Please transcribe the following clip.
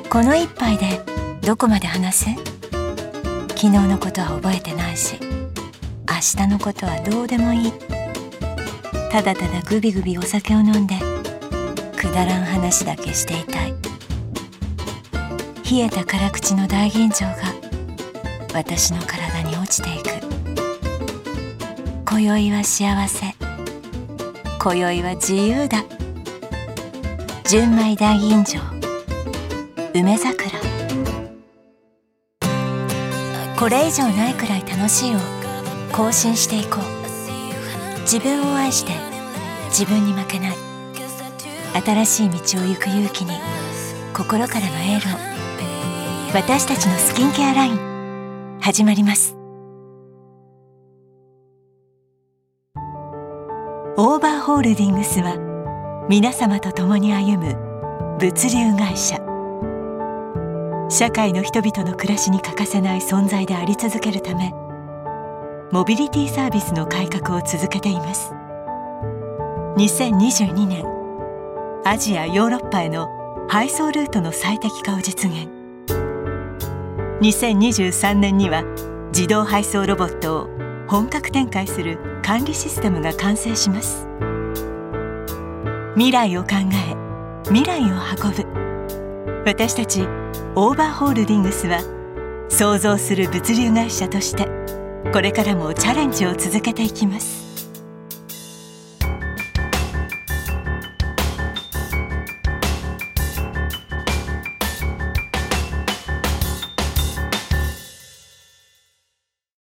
この一杯でどこまで話す？昨日のことは覚えてないし、明日のことはどうでもいい。ただただグビグビお酒を飲んでくだらん話だけしていたい。冷えた辛口の大吟醸が私の体に落ちていく。今宵は幸せ、今宵は自由だ。純米大吟醸梅桜。これ以上ないくらい楽しいを更新していこう。自分を愛して自分に負けない。新しい道を行く勇気に心からのエールを。私たちのスキンケアライン始まります。オーバーホールディングスは皆様と共に歩む物流会社。社会の人々の暮らしに欠かせない存在であり続けるため、モビリティサービスの改革を続けています。2022年、アジア・ヨーロッパへの配送ルートの最適化を実現。2023年には自動配送ロボットを本格展開する管理システムが完成します。未来を考え、未来を運ぶ。私たちオーバーホールディングスは創造する物流会社としてこれからもチャレンジを続けていきます。